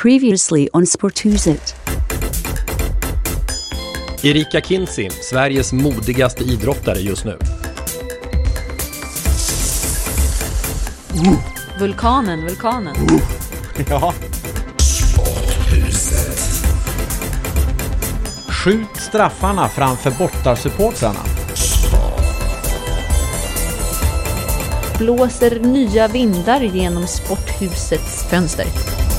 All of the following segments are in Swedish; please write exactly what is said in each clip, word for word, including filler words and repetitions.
Previously on Sporthuset. Erika Kinsey, Sveriges modigaste idrottare just nu. Uh. Vulkanen, vulkanen. Uh. Ja. Sporthuset. Skjut straffarna framför bortarsupportrarna. Blåser nya vindar genom sporthusets fönster.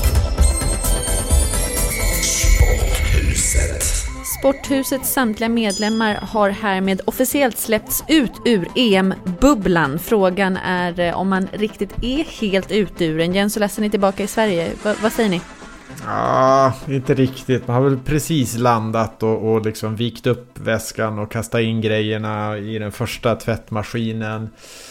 Sporthuset. Sporthusets samtliga medlemmar har härmed officiellt släppts ut ur E M-bubblan. Frågan är om man riktigt är helt ut ur den. Jens och Lasse är tillbaka i Sverige. Va- vad säger ni? Ja, inte riktigt. Man har väl precis landat och, och liksom vikt upp väskan och kastat in grejerna i den första tvättmaskinen.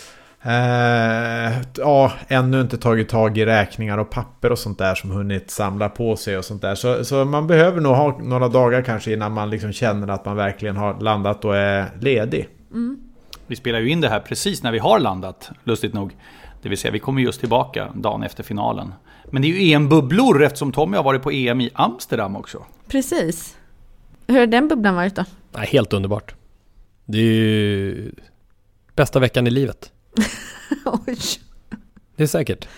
Eh, ja, ännu inte tagit tag i räkningar och papper och sånt där som hunnit samla på sig och sånt där. Så, så man behöver nog ha några dagar kanske innan man liksom känner att man verkligen har landat och är ledig. Mm. Vi spelar ju in det här precis när vi har landat, lustigt nog. Det vill säga, vi kommer just tillbaka dagen efter finalen. Men det är ju E M-bubblor eftersom Tommy har varit på E M i Amsterdam också. Precis. Hur har den bubblan varit då? Nej, helt underbart. Det är ju bästa veckan i livet. Oj. Det är säkert.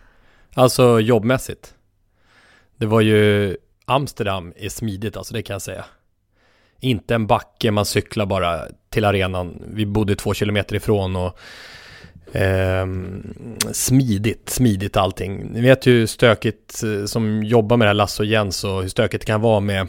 Alltså jobbmässigt. Det var ju Amsterdam är smidigt, alltså det kan jag säga. Inte en backe, man cyklar bara till arenan. Vi bodde två kilometer ifrån och eh, smidigt, smidigt allting. Ni vet ju hur stökigt som jobbar med det här, Lasse och Jens, och hur stökigt det kan vara med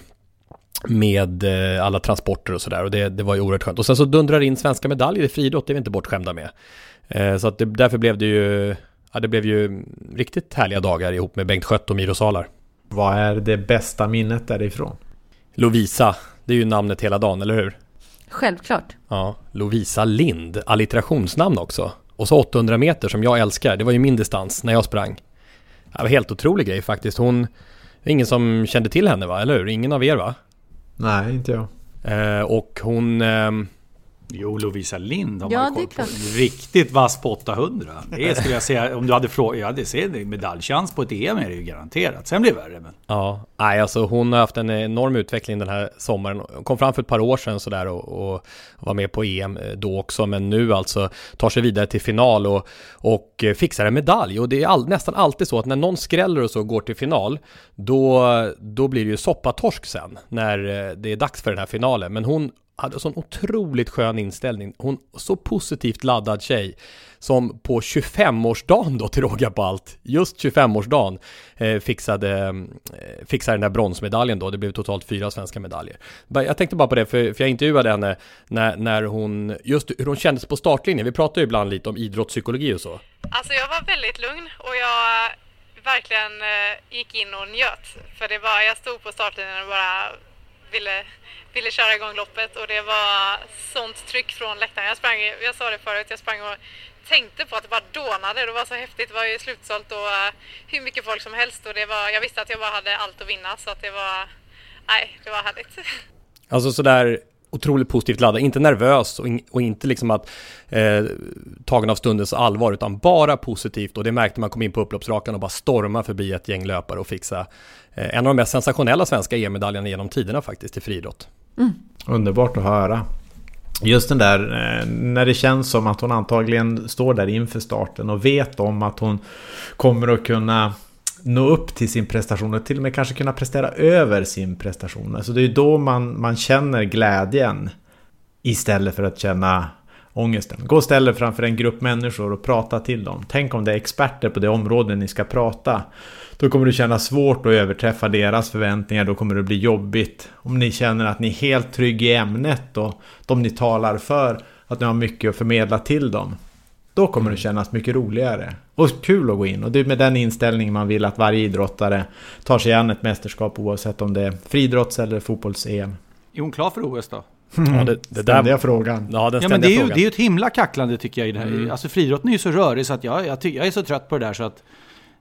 med eh, alla transporter och sådär. Och det, det var ju oerhört skönt. Och sen så dundrar in svenska medaljer i friidrott, det är vi inte bortskämda med. Eh, så att det, därför blev det ju ja, det blev ju riktigt härliga dagar ihop med Bengt Schött och Miro Salar. Vad är det bästa minnet därifrån? Lovisa, det är ju namnet hela dagen, eller hur? Självklart. Ja, Lovisa Lind, alliterationsnamn också. Och så åttahundra meter som jag älskar, det var ju min distans när jag sprang. Det var helt otrolig grej faktiskt. Hon, ingen som kände till henne, va? Eller hur? Ingen av er, va? Nej, inte jag. Eh, och hon... Eh, Jo, Lovisa Lind har Ja, man det är koll klart. på. Riktigt vass på åttahundra. Det skulle jag säga, om du hade frågat, jag hade sett medaljchans på ett E M är det ju garanterat. Sen blir det värre. Men... Ja, nej, alltså hon har haft en enorm utveckling den här sommaren. Hon kom fram för ett par år sedan sådär och, och var med på E M då också. Men nu alltså tar sig vidare till final och, och fixar en medalj. Och det är all, nästan alltid så att när någon skräller och så går till final, då, då blir det ju soppatorsk sen när det är dags för den här finalen. Men hon hade en sån otroligt skön inställning. Hon så positivt laddad tjej som på tjugofemårsdagen då till råga på allt, just tjugofemårsdagen eh, fixade, eh, fixade den där bronsmedaljen då. Det blev totalt fyra svenska medaljer. Jag tänkte bara på det, för, för jag intervjuade henne när, när hon, just hur hon kändes på startlinjen. Vi pratar ju ibland lite om idrottspsykologi och så. Alltså jag var väldigt lugn och jag verkligen eh, gick in och njöt. För det var, jag stod på startlinjen och bara ville... ville köra igång loppet och det var sånt tryck från läktaren. Jag sprang, jag sa det förut, jag sprang och tänkte på att det bara dånade. Det var så häftigt, det var ju slutsålt och uh, hur mycket folk som helst och det var, jag visste att jag bara hade allt att vinna så att det var, nej, det var härligt. Alltså sådär otroligt positivt laddad, inte nervös och, in, och inte liksom att eh, tagen av stundens allvar, utan bara positivt, och det märkte man kom in på upploppsrakan och bara storma förbi ett gäng löpare och fixa eh, en av de mest sensationella svenska E M-medaljerna genom tiderna faktiskt i friidrott. Mm. Underbart att höra. Just den där eh, när det känns som att hon antagligen står där inför starten och vet om att hon kommer att kunna nå upp till sin prestation och till och med kanske kunna prestera över sin prestation. Alltså det är ju då man, man känner glädjen istället för att känna ångesten. Gå och ställ er framför en grupp människor och prata till dem. Tänk om det är experter på det området ni ska prata. Då kommer det kännas svårt att överträffa deras förväntningar. Då kommer det bli jobbigt. Om ni känner att ni är helt trygg i ämnet och de ni talar för, att ni har mycket att förmedla till dem, då kommer det kännas mycket roligare och kul att gå in. Och det är med den inställningen man vill att varje idrottare tar sig an ett mästerskap, oavsett om det är friidrotts- eller fotbolls-E M. Är hon klar för O S då? Mm. Ja, det, det ständiga där... frågan. Ja, den Ja, men det är, ju, frågan. det är ju ett himla kacklande tycker jag i det här. Mm. Alltså friidrotten är ju så rörig så att jag, jag, ty- jag är så trött på det där så att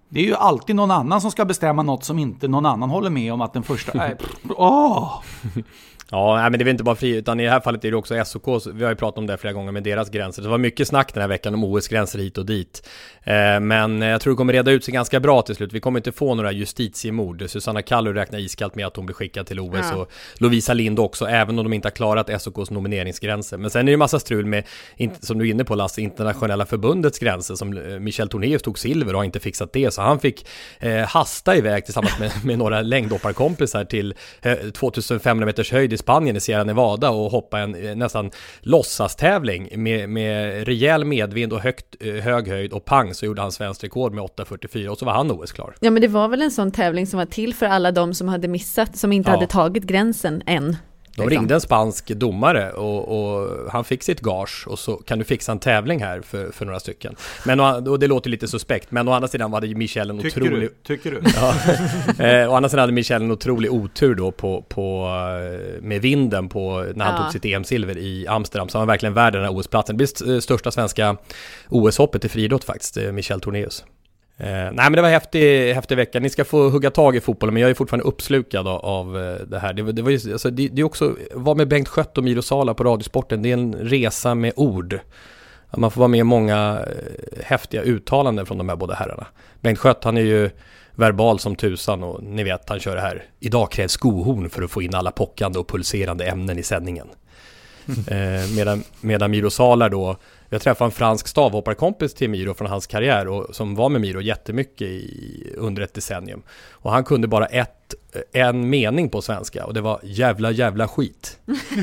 Det är ju alltid någon annan som ska bestämma något som inte någon annan håller med om att den första är... Åh! Ja, men det är inte bara fri, utan i det här fallet är det också S O K, vi har ju pratat om det flera gånger med deras gränser. Det var mycket snack den här veckan om O S-gränser hit och dit. Eh, men jag tror det kommer reda ut sig ganska bra till slut. Vi kommer inte få några justitiemord. Susanna Kallur räknar iskallt med att hon blir skickad till O S ja. och Lovisa Lind också, även om de inte har klarat S O K:s nomineringsgränser. Men sen är det ju massa strul med, som du är inne på Lasse, internationella förbundets gränser, som Michel Tornéus tog silver och har inte fixat det. Så han fick eh, hasta iväg tillsammans med, med några längdhopparkompisar till eh, tvåtusenfemhundra meters höjd i Spanien i Sierra Nevada och hoppa en nästan låtsastävling med, med rejäl medvind och högt, hög höjd och pang så gjorde han svensk rekord med åtta fyrtiofyra och så var han O S-klar. Ja, men det var väl en sån tävling som var till för alla de som hade missat, som inte ja. hade tagit gränsen än. De liksom. ringde en spansk domare och, och han fick sitt gage och så kan du fixa en tävling här för, för några stycken. Men och det låter lite suspekt, men å andra sidan hade Michel en tycker otrolig... Du? Tycker du? Ja. eh, å andra sidan hade Michel en otrolig otur då på, på, med vinden på, när han ja. tog sitt E M-silver i Amsterdam. Så han var verkligen värd den här O S-platsen. Det blir största svenska O S-hoppet i friidrott faktiskt, Michel Tornéus. Eh, nej men det var häftig, häftig vecka. Ni ska få hugga tag i fotbollen, men jag är fortfarande uppslukad av, av det här. Det, det, var ju, alltså, det, det är också, var med Bengt Schött och Miro Sala på Radiosporten, det är en resa med ord. Man får vara med i många eh, häftiga uttalanden från de här båda herrarna. Bengt Schött, han är ju verbal som tusan och ni vet, han kör det här. Idag krävs skohorn för att få in alla pockande och pulserande ämnen i sändningen. Eh, medan, medan Miro Sala då, jag träffade en fransk stavhopparkompis till Miro från hans karriär och som var med Miro jättemycket i, under ett decennium. Och han kunde bara ett, en mening på svenska och det var jävla jävla skit.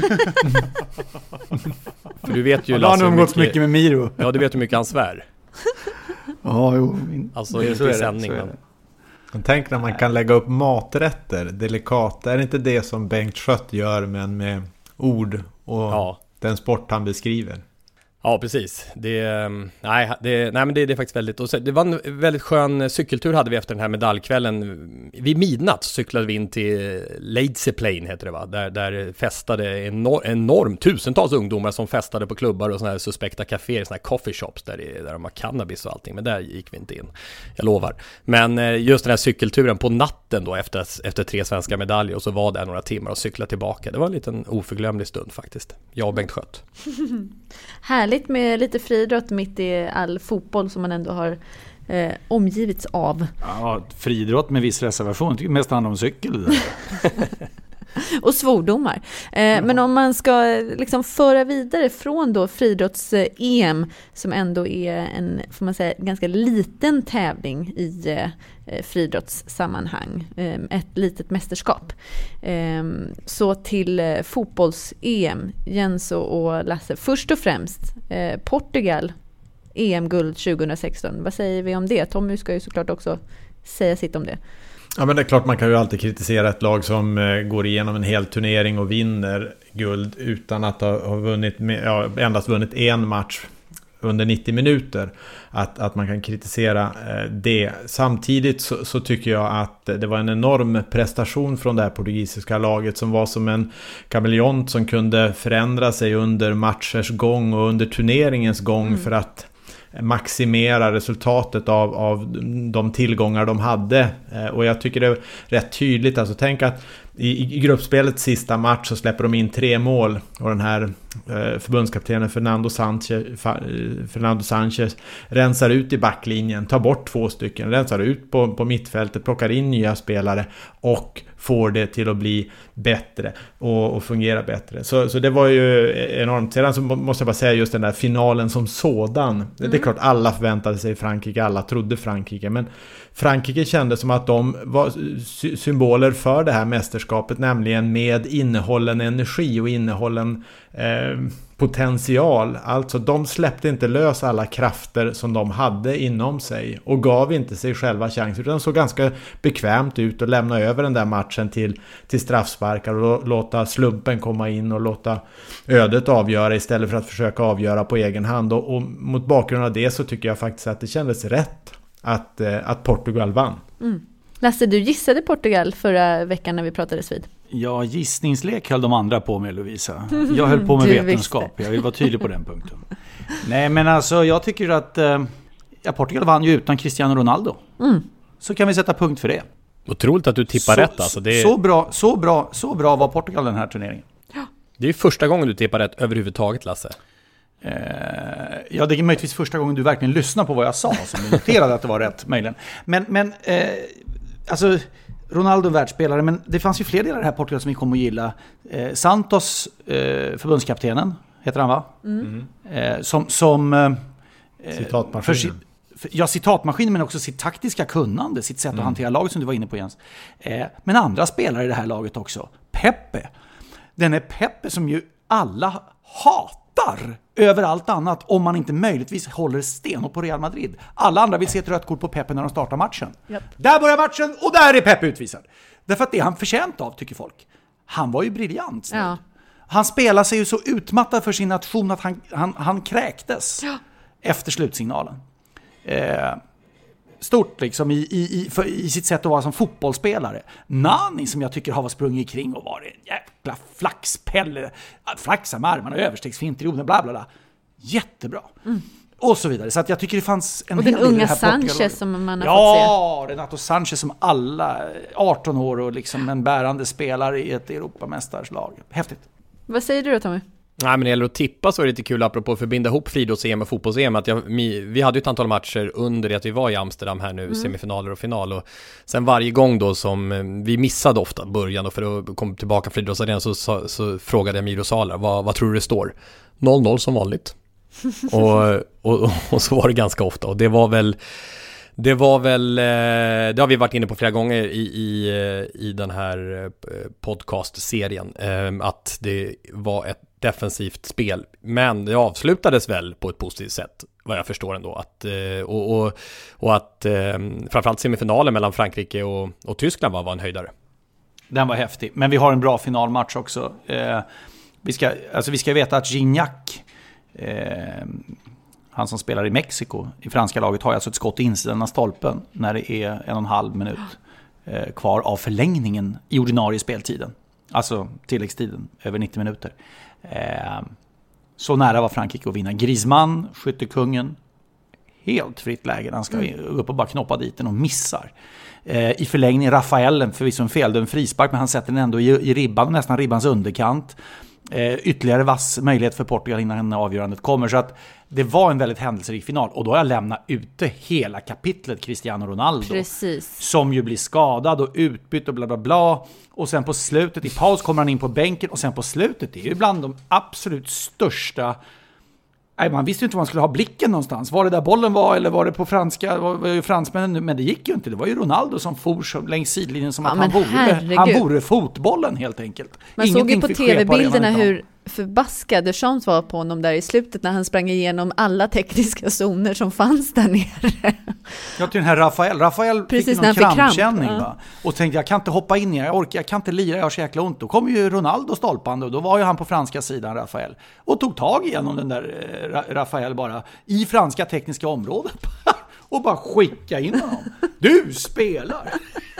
För du vet ju ja, Lasse, har umgåtts mycket, mycket med Miro. Ja, du vet hur mycket han svär. Ja, jo. Alltså inte i sändning. Men tänk när man kan lägga upp maträtter, delikata. Är det inte det som Bengt Schött gör, men med ord och ja. den sport han beskriver? Ja, precis. Det, nej, det, nej, men det, det är faktiskt väldigt... Och så, det var en väldigt skön cykeltur hade vi efter den här medaljkvällen. Vid midnatt cyklade vi in till Leidseplein heter det va? Där, där festade enor, enormt tusentals ungdomar som festade på klubbar och såna här suspekta kaféer, såna här coffee shops där, där de har cannabis och allting. Men där gick vi inte in, jag lovar. Men just den här cykelturen på natten då efter, efter tre svenska medaljer och så var det några timmar och cykla tillbaka. Det var en liten oförglömlig stund faktiskt. Jag och Bengt Schött. Härligt med lite friidrott mitt i all fotboll som man ändå har eh, omgivits av. Ja, friidrott med viss reservation. Jag tycker mest handlar om cykel. Och svordomar. Eh, mm. Men om man ska liksom föra vidare från då friidrotts-E M som ändå är en, får man säga, ganska liten tävling i eh, friidrottssammanhang. Eh, ett litet mästerskap. Eh, så till eh, fotbolls-E M. Jens och Lasse. Först och främst eh, Portugal E M-guld tjugohundrasexton. Vad säger vi om det? Tommy ska ju såklart också säga sitt om det. Ja, men det är klart man kan ju alltid kritisera ett lag som eh, går igenom en hel turnering och vinner guld utan att ha, ha vunnit med, ja, endast vunnit en match under nittio minuter. Att, att man kan kritisera eh, det. Samtidigt så, så tycker jag att det var en enorm prestation från det här portugisiska laget som var som en kameleont som kunde förändra sig under matchers gång och under turneringens gång mm. för att maximera resultatet av, av de tillgångar de hade. Och jag tycker det är rätt tydligt. Alltså tänk att i, i gruppspelets sista match så släpper de in tre mål och den här eh, förbundskaptenen Fernando Sanchez, Fernando Sanchez rensar ut i backlinjen, tar bort två stycken, rensar ut på, på mittfältet, plockar in nya spelare och får det till att bli bättre och, och fungera bättre. Så, så det var ju enormt. Sedan så måste jag bara säga just den där finalen som sådan. Mm. Det är klart alla förväntade sig Frankrike, alla trodde Frankrike, men Frankrike kände som att de var sy- symboler för det här mästerskapet, nämligen med innehållen energi och innehållen eh, potential. Alltså de släppte inte lös alla krafter som de hade inom sig och gav inte sig själva chans, utan såg ganska bekvämt ut och lämna över den där matchen till, till straffsparkar och låta slumpen komma in och låta ödet avgöra istället för att försöka avgöra på egen hand. Och, och mot bakgrund av det så tycker jag faktiskt att det kändes rätt att, eh, att Portugal vann. Mm. Lasse, du gissade Portugal förra veckan när vi pratades vid. Ja, gissningslek höll de andra på med, Lovisa. Jag höll på med vetenskap. Visste. Jag vill vara tydlig på den punkten. Nej, men alltså jag tycker att eh, ja, Portugal vann ju utan Cristiano Ronaldo. Mm. så kan vi sätta punkt för det. Otroligt att du tippar så, rätt alltså. Det är, så, bra, så, bra, så bra var Portugal den här turneringen. det är första gången du tippar rätt överhuvudtaget, Lasse. Eh, ja, det är möjligtvis första gången du verkligen lyssnar på vad jag sa, som du noterade att det var rätt, möjligen. Men, men eh, alltså, Ronaldo världsspelare, men det fanns ju fler delar i det här Portugal som vi kommer att gilla. Eh, Santos, eh, förbundskaptenen, heter han va? Mm. Eh, som... som eh, Citatmaskinen. För, ja, citatmaskinen, men också sitt taktiska kunnande, sitt sätt mm. att hantera laget som du var inne på, Jens. Eh, men andra spelare i det här laget också. Pepe. Den är Pepe som ju alla hatar över allt annat om man inte möjligtvis håller stenhårt på Real Madrid. Alla andra vill se ett rött kort på Pepe när de startar matchen. Yep. Där börjar matchen och där är Pepe utvisad. Därför att det är han förtjänt av, tycker folk. Han var ju briljant. Ja. Han spelar sig ju så utmattad för sin nation att han, han, han kräktes ja. efter slutsignalen. Eh, stort liksom i, i, för, i sitt sätt att vara som fotbollsspelare. Nani, som jag tycker har sprungit kring och varit en jäkla flaxpelle, flaxa med armarna, överstegsfint i bla bla bla. Jättebra. Mm. Och så vidare. Så att jag tycker det fanns en och hel den unga Sanchez som man har ja, fått se. Ja, Renato Sanchez som alla arton år och liksom en bärande spelare i ett Europamästarslag. Häftigt. Vad säger du då, Tommy? Nej, men när det gäller att tippa så är det lite kul apropå att förbinda ihop friidrotts-E M och fotbolls-E M att jag, vi hade ju ett antal matcher under det att vi var i Amsterdam här nu, mm. semifinaler och final, och sen varje gång då som vi missade ofta början och för att komma tillbaka friidrottsarenan så, så, så frågade jag Miro Salar, vad, vad tror du det står? noll noll som vanligt. och, och, och så var det ganska ofta, och det var väl Det var väl, det har vi varit inne på flera gånger i, i, i den här podcastserien, att det var ett defensivt spel, men det avslutades väl på ett positivt sätt, vad jag förstår ändå, att, och, och, och att framförallt semifinalen mellan Frankrike och, och Tyskland var, var en höjdare. Den var häftig, men vi har en bra finalmatch också. Eh, vi, ska, alltså vi ska veta att Gignac, eh, han som spelar i Mexiko i franska laget, har alltså ett skott i insidan av stolpen när det är en och en halv minut eh, kvar av förlängningen i ordinarie speltiden. Alltså tilläggstiden, över nittio minuter. Eh, så nära var Frankrike att vinna. Griezmann, skyttekungen, helt fritt läge. Han ska mm. upp och bara knoppa dit den och missar. Eh, I förlängning Rafael, förvisso en fel, en frispark, men han sätter den ändå i, i ribban, nästan ribbans underkant. Eh, ytterligare vass möjlighet för Portugal innan avgörandet kommer, så att det var en väldigt händelserik final, och då har jag lämnat ute hela kapitlet Cristiano Ronaldo. Precis. Som ju blir skadad och utbytt och bla bla bla, och sen på slutet i paus kommer han in på bänken, och sen på slutet, det är ju bland de absolut största. Nej, man visste ju inte var man skulle ha blicken någonstans. Var det där bollen var, eller var det på franska, var, var ju fransmännen nu, men det gick ju inte. Det var ju Ronaldo som for längs sidlinjen som ja, att han vore, han vore fotbollen helt enkelt. Man Ingenting såg ju på tv-bilderna hur förbaskad Deschamps var på honom där i slutet när han sprang igenom alla tekniska zoner som fanns där nere. Jag till den här Rafael. Rafael Precis, fick någon krampkänning kramp, va? Och tänkte jag kan inte hoppa in i det, jag orkar, jag kan inte lira, jag har så jäkla ont. Då kom ju Ronaldo stolpande, och då var ju han på franska sidan, Rafael. Och tog tag igenom den där eh, Rafael bara i franska tekniska området. Och bara skicka in honom. Du spelar!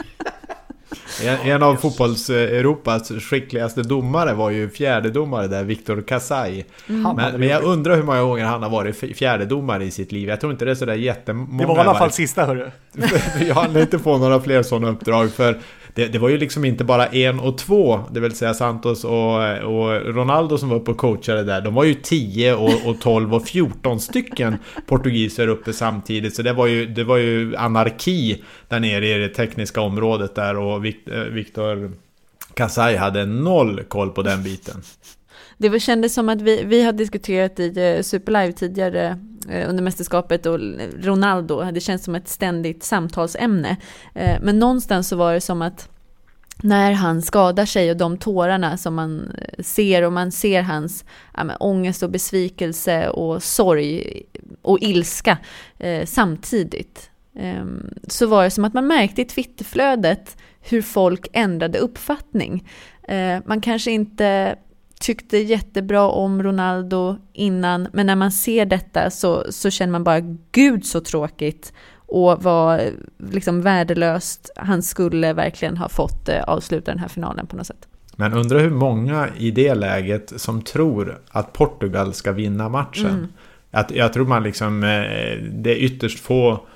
En, en av fotbolls-Europas skickligaste domare var ju fjärdedomare där, Victor Casay. Mm. Men, men jag undrar hur många gånger han har varit fjärdedomare i sitt liv. Jag tror inte det är sådär jättemånga. Det var i alla fall sista, hörru. Jag hann inte få några fler sådana uppdrag, för det, det var ju liksom inte bara en och två, det vill säga Santos och, och Ronaldo som var uppe och coachade där. De var ju tio och, och tolv och fjorton stycken portugiser uppe samtidigt. Så det var ju, det var ju anarki där nere i det tekniska området där, och Victor Casay hade noll koll på den biten. Det var, kändes som att vi, vi har diskuterat i Superlive tidigare eh, under mästerskapet, och Ronaldo, det känns som ett ständigt samtalsämne. Eh, men någonstans så var det som att när han skadar sig och de tårarna som man ser, och man ser hans ja, men, ångest och besvikelse och sorg och ilska eh, samtidigt, eh, så var det som att man märkte i Twitterflödet hur folk ändrade uppfattning. Eh, man kanske inte tyckte jättebra om Ronaldo innan, men när man ser detta så, så känner man bara gud så tråkigt, och vad liksom värdelöst han skulle verkligen ha fått eh, avsluta den här finalen på något sätt. Men undrar hur många i det läget som tror att Portugal ska vinna matchen. Mm. Att, jag tror man liksom, det är ytterst få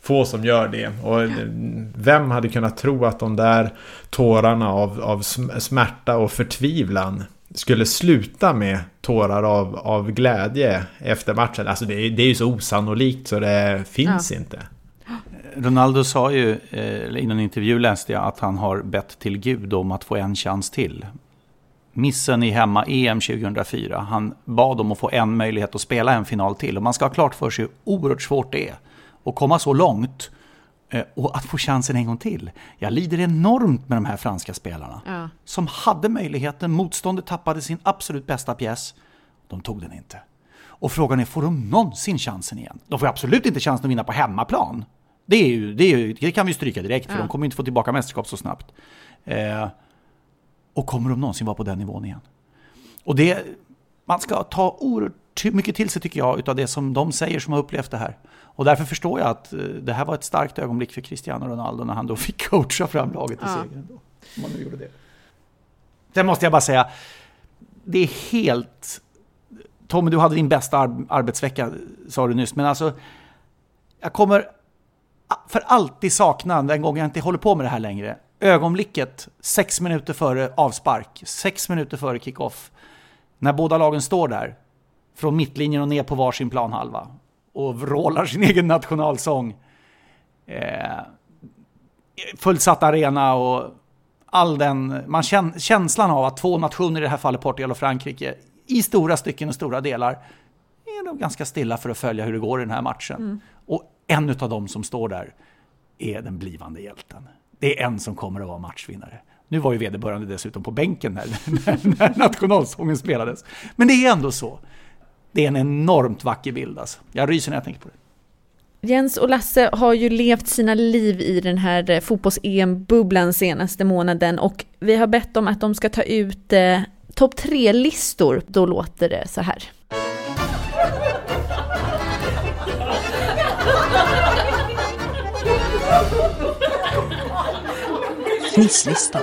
få som gör det. Och vem hade kunnat tro att de där tårarna av, av smärta och förtvivlan skulle sluta med tårar av, av glädje efter matchen. Alltså det är, det är ju så osannolikt så det finns ja. inte. Ronaldo sa ju eh, i en intervju läste jag att han har bett till Gud om att få en chans till. Missen i hemma-E M tjugohundrafyra. Han bad om att få en möjlighet att spela en final till. Och man ska ha klart för sig hur oerhört svårt det är att komma så långt eh, och att få chansen en gång till. Jag lider enormt med de här franska spelarna. Ja. Som hade möjligheten. Motståndet tappade sin absolut bästa pjäs. De tog den inte. Och frågan är, får de någonsin chansen igen? De får absolut inte chansen att vinna på hemmaplan. Det, är ju, det, är ju, det kan vi stryka direkt, för ja. de kommer inte få tillbaka mästerskap så snabbt. Eh, och kommer de någonsin vara på den nivån igen? Och det, man ska ta oerhört mycket till sig, tycker jag, utav det som de säger som har upplevt det här. Och därför förstår jag att det här var ett starkt ögonblick för Cristiano Ronaldo när han då fick coacha fram laget till ja. segern. Då, om man nu gjorde det. Sen måste jag bara säga, det är helt... Tommy, du hade din bästa ar- arbetsvecka, sa du nyss. Men alltså, jag kommer för alltid sakna, den gången jag inte håller på med det här längre, ögonblicket sex minuter före avspark, sex minuter före kick-off, när båda lagen står där från mittlinjen och ner på varsin planhalva och vrålar sin egen nationalsång. Eh, fullsatt arena och all den, man kän, känslan av att två nationer, i det här fallet Portugal och Frankrike, i stora stycken och stora delar är de ganska stilla för att följa hur det går i den här matchen. Mm. Och en av dem som står där är den blivande hjälten. Det är en som kommer att vara matchvinnare. Nu var ju vederbörande dessutom på bänken när, när, när nationalsången spelades. Men det är ändå så. Det är en enormt vacker bild. Alltså. Jag ryser när jag tänker på det. Jens och Lasse har ju levt sina liv i den här fotbolls-E M-bubblan senaste månaden. Och vi har bett dem att de ska ta ut eh, topp tre-listor. Då låter det så här. Fnisslistan.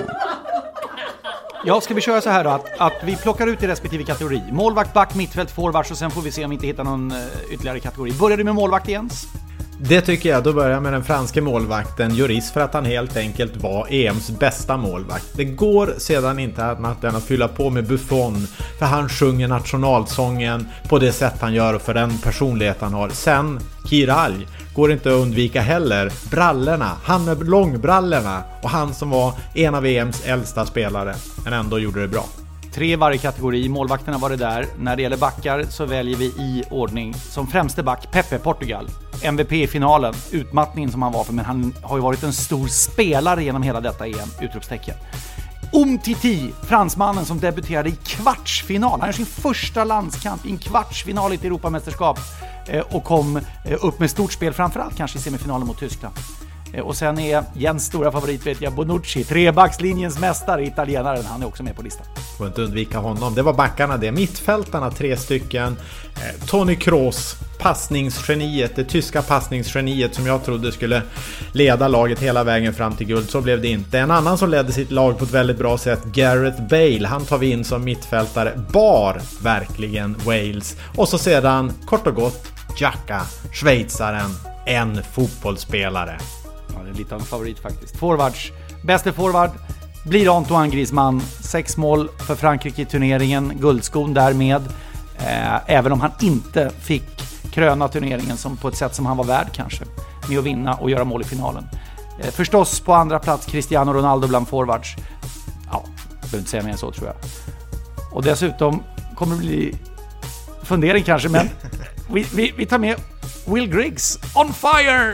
Ja, ska vi köra så här då, att, att vi plockar ut i respektive kategori. Målvakt, back, mittfält, forwards, och sen får vi se om vi inte hittar någon uh, ytterligare kategori. Börjar du med målvakt, Jens? Det tycker jag. Då börjar jag med den franske målvakten Lloris, för att han helt enkelt var E M:s bästa målvakt. Det går sedan inte annat än att fylla på med Buffon, för han sjunger nationalsången på det sätt han gör och för den personlighet han har. Sen Kiralj går inte att undvika heller. Brallorna, han med långbrallorna, och han som var en av E M:s äldsta spelare, men ändå gjorde det bra. Tre i varje kategori, målvakterna var det där. När det gäller backar så väljer vi i ordning. Som främste back, Pepe, Portugal. M V P i finalen, utmattningen som han var för, men han har ju varit en stor spelare genom hela detta E M, utropstecken. Umtiti, fransmannen som debuterade i kvartsfinal. Han är sin första landskamp i en kvartsfinal i ett Europamästerskap och kom upp med stort spel, framförallt kanske i semifinalen mot Tyskland. Och sen är Jens stora favorit, vet jag, Bonucci, trebackslinjens mästare, italienaren, han är också med på listan. Får inte undvika honom. Det var backarna det. Mittfältarna, tre stycken. Eh, Toni Kroos, passningsgeniet, det tyska passningsgeniet som jag trodde skulle leda laget hela vägen fram till guld. Så blev det inte. En annan som ledde sitt lag på ett väldigt bra sätt, Gareth Bale. Han tar vi in som mittfältare. Bar verkligen Wales. Och så sedan, kort och gott, Xhaka, schweizaren, en fotbollsspelare. Ja, det är lite av en favorit faktiskt. Forwards, bäste forward blir Antoine Griezmann. Sex mål för Frankrike i turneringen, guldskon därmed. Eh, även om han inte fick kröna turneringen som på ett sätt som han var värd kanske, med att vinna och göra mål i finalen. Eh, förstås på andra plats Cristiano Ronaldo bland forwards. Ja, jag behöver inte säga mer än så, tror jag. Och dessutom kommer det bli fundering kanske, men vi, vi, vi tar med Will Griggs, on fire!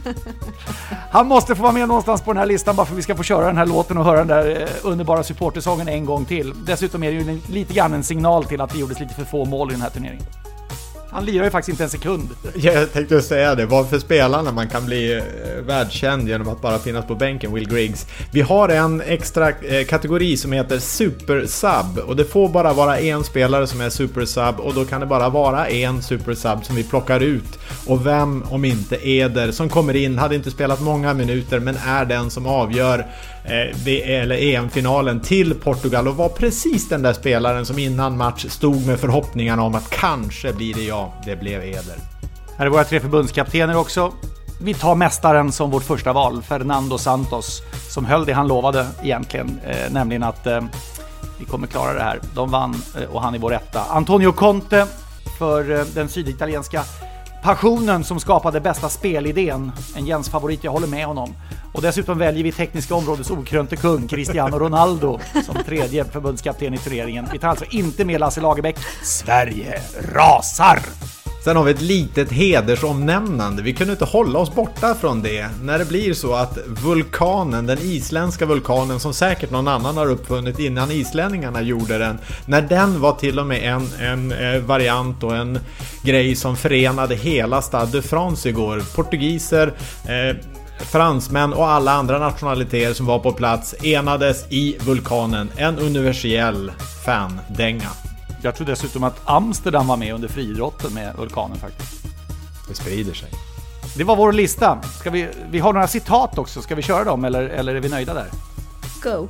Han måste få vara med någonstans på den här listan bara för att vi ska få köra den här låten och höra den där underbara supportersången en gång till. Dessutom är det ju lite grann en signal till att det gjordes lite för få mål i den här turneringen. Han lirar ju faktiskt inte en sekund. Jag tänkte säga det. Varför spelarna man kan bli eh, världskänd genom att bara finnas på bänken, Will Griggs. Vi har en extra eh, kategori som heter Super Sub. Och det får bara vara en spelare som är Super Sub. Och då kan det bara vara en Super Sub som vi plockar ut. Och vem om inte Eder som kommer in, hade inte spelat många minuter, men är den som avgör eh, eller E M-finalen till Portugal. Och var precis den där spelaren som innan match stod med förhoppningarna om att kanske blir det jag. Det blev Eder. Här är våra tre förbundskaptener också. vi tar mästaren som vårt första val, Fernando Santos, som höll det han lovade egentligen, eh, nämligen att eh, vi kommer klara det här. De vann eh, och han är vår etta. Antonio Conte för eh, den syditalienska passionen som skapade bästa spelidén. En Jens favorit, jag håller med honom. Och dessutom väljer vi tekniska områdets okrönte kung Cristiano Ronaldo som tredje förbundskapten i turneringen. Vi tar alltså inte med Lasse Lagerbäck. Sverige rasar! Sen har vi ett litet hedersomnämnande. Vi kunde inte hålla oss borta från det. När det blir så att vulkanen, den isländska vulkanen som säkert någon annan har uppfunnit innan islänningarna gjorde den. När den var till och med en, en variant och en grej som förenade hela Stade de France igår. Portugiser, eh, fransmän och alla andra nationaliteter som var på plats enades i vulkanen. En universell fan-dänga. Jag tror dessutom att Amsterdam var med under friidrotten med vulkanen faktiskt. Det sprider sig. Det var vår lista. Ska vi, vi har några citat också. Ska vi köra dem eller, eller är vi nöjda där? Go!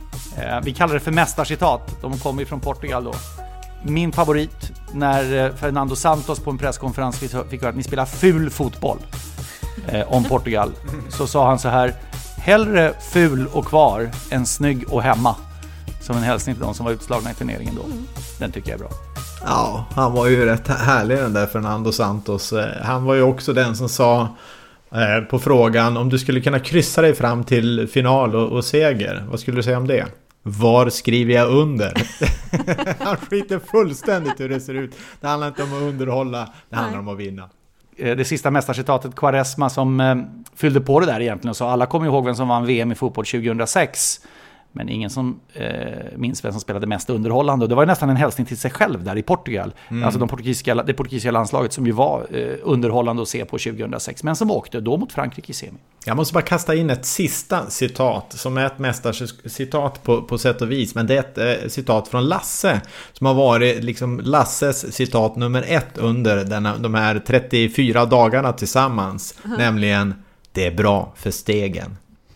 Eh, vi kallar det för mästarcitat. De kommer ju från Portugal då. Min favorit när Fernando Santos på en presskonferens fick höra att ni spelar ful fotboll eh, om Portugal. Så sa han så här: hellre ful och kvar än snygg och hemma. Som en hälsning till de som var utslagna i turneringen då. Mm. Den tycker jag är bra. Ja, han var ju rätt härlig den där Fernando Santos. Han var ju också den som sa eh, på frågan om du skulle kunna kryssa dig fram till final och, och seger. Vad skulle du säga om det? Var skriver jag under? Han skiter fullständigt hur det ser ut. Det handlar inte om att underhålla, det handlar Nej. om att vinna. Det sista mästarcitatet, Quaresma, som eh, fyllde på det där egentligen och sa alla kommer ihåg vem som vann V M i fotboll tjugohundrasex. Men ingen som eh, minns vem som spelade mest underhållande. Och det var nästan en hälsning till sig själv där i Portugal. Mm. Alltså de portugisiska, det portugisiska landslaget som ju var eh, underhållande att se på tjugohundrasex. Men som åkte då mot Frankrike i semi. Jag måste bara kasta in ett sista citat som är ett mästarcitat på, på sätt och vis. Men det är ett eh, citat från Lasse som har varit liksom Lasses citat nummer ett under denna, de här trettiofyra dagarna tillsammans. Uh-huh. Nämligen, det är bra för stegen.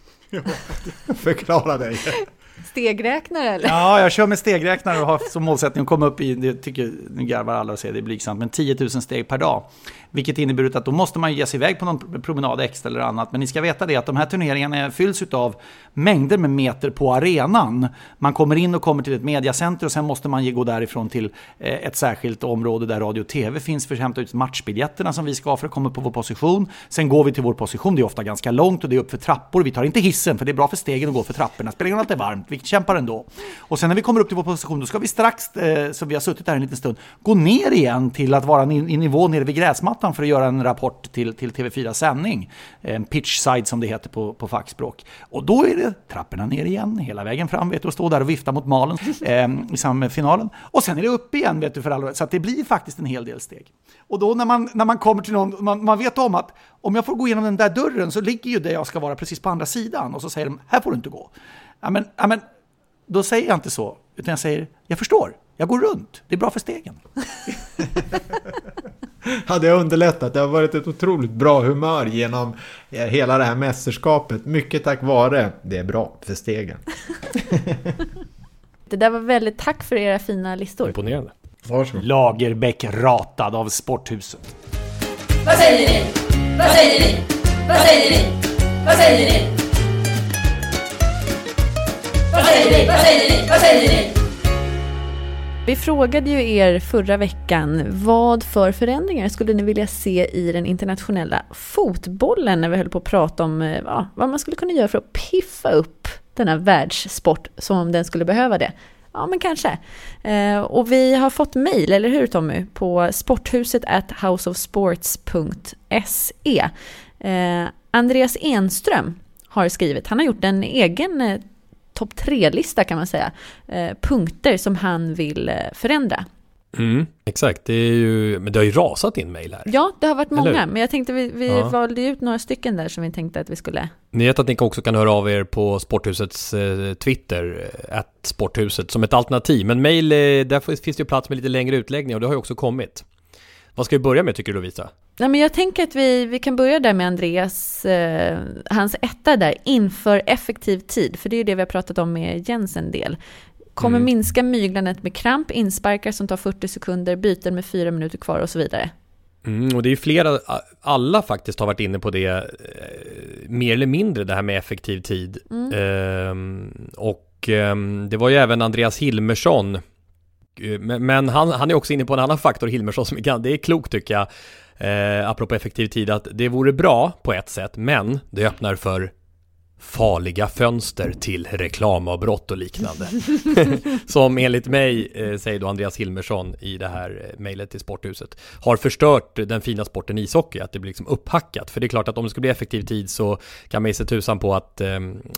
Förklara dig. Stegräknare eller? Ja, jag kör med stegräknare och har som målsättning att komma upp i, det tycker nu garvar alla och säger det är blygsamt, men tio tusen steg per dag. Vilket innebär att då måste man ge sig iväg på någon promenad extra eller annat. Men ni ska veta det att de här turneringarna fylls av mängder med meter på arenan. Man kommer in och kommer till ett mediacenter och sen måste man gå därifrån till ett särskilt område där radio och tv finns för att hämta ut matchbiljetterna som vi ska ha för att komma på vår position. Sen går vi till vår position, det är ofta ganska långt och det är upp för trappor. Vi tar inte hissen för det är bra för stegen att gå för trapporna. Spelar ingen roll att det är varmt, vi kämpar ändå. Och sen när vi kommer upp till vår position då ska vi strax, eh, så vi har suttit där en liten stund, gå ner igen till att vara i nivå nere vid gräsmattan för att göra en rapport till, till T V fyra sändning. En pitch side som det heter på, på fackspråk. Och då är det trapporna ner igen, hela vägen fram vet du, och stå där och vifta mot malen eh, i samband med finalen. Och sen är det upp igen vet du för alla. Så att det blir faktiskt en hel del steg. Och då när man, när man kommer till någon, man, man vet om att om jag får gå igenom den där dörren så ligger ju det jag ska vara precis på andra sidan. Och så säger de, här får du inte gå. Ja men, ja, men då säger jag inte så, utan jag säger, jag förstår, jag går runt, det är bra för stegen. Hade jag underlättat, det har varit ett otroligt bra humör genom hela det här mästerskapet, mycket tack vare, det är bra för stegen. Det där var väldigt tack för era fina listor. Imponerande. Varsågod. Lagerbäck ratad av Sporthuset. Vad säger ni? Vad säger ni? Vad säger ni? Vad säger ni? Vad säger ni? Vad säger ni? Vad säger ni? Vi frågade ju er förra veckan vad för förändringar skulle ni vilja se i den internationella fotbollen när vi höll på att prata om ja, vad man skulle kunna göra för att piffa upp denna världssport som om den skulle behöva det. Ja, men kanske. Eh, och vi har fått mejl, eller hur Tommy? På sporthuset at houseofsports punkt se. Eh, Andreas Enström har skrivit, han har gjort en egen eh, topp tre-lista kan man säga. Eh, punkter som han vill eh, förändra. Mm, exakt, det är ju, men det har ju rasat in mejl här. Ja, det har varit många, Eller? men jag tänkte vi, vi ja. valde ut några stycken där som vi tänkte att vi skulle... Ni vet att ni också kan höra av er på Sporthusets eh, Twitter, at Sporthuset, som ett alternativ. Men mejl, eh, där finns det ju plats med lite längre utläggning och det har ju också kommit. Vad ska vi börja med tycker du Lovisa? Nej, men jag tänker att vi, vi kan börja där med Andreas, eh, hans etta där, inför effektiv tid. För det är ju det vi har pratat om med Jens en del. Kommer mm. minska myglandet med kramp, insparkar som tar fyrtio sekunder, byten med fyra minuter kvar och så vidare. Mm, och det är ju flera, alla faktiskt har varit inne på det eh, mer eller mindre, det här med effektiv tid. Mm. Eh, och eh, det var ju även Andreas Hilmersson, men, men han, han är också inne på en annan faktor, Hilmersson, som är, det är klokt tycker jag, eh, apropå effektiv tid, att det vore bra på ett sätt, men det öppnar för farliga fönster till reklamavbrott och liknande. Som enligt mig, eh, säger då Andreas Hilmersson i det här eh, mejlet till Sporthuset, har förstört den fina sporten ishockey, att det blir liksom upphackat. För det är klart att om det ska bli effektiv tid så kan man ju se tusan på att eh,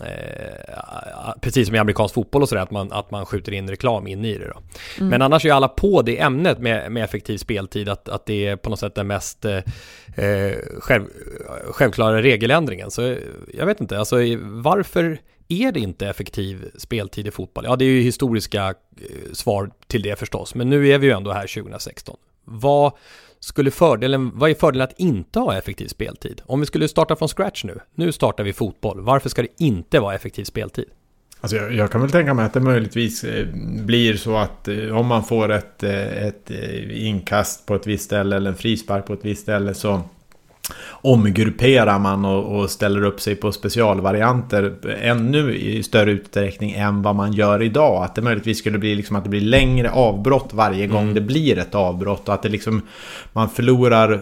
eh, precis som i amerikansk fotboll och sådär, att man, att man skjuter in reklam in i det då. Mm. Men annars är ju alla på det ämnet med, med effektiv speltid, att, att det är på något sätt den mest eh, själv, självklara regeländringen. Så jag vet inte, alltså varför är det inte effektiv speltid i fotboll? Ja, det är ju historiska svar till det förstås, men nu är vi ju ändå här tjugo sexton. Vad skulle fördelen, vad är fördelen att inte ha effektiv speltid? Om vi skulle starta från scratch nu, nu startar vi fotboll, varför ska det inte vara effektiv speltid? Alltså jag, jag kan väl tänka mig att det möjligtvis eh, blir så att eh, om man får ett, eh, ett eh, inkast på ett visst ställe eller en frispark på ett visst ställe, så omgrupperar man och, och ställer upp sig på specialvarianter ännu i större utsträckning än vad man gör idag. Att det möjligtvis skulle bli liksom att det blir längre avbrott varje gång mm. det blir ett avbrott, och att det liksom, man förlorar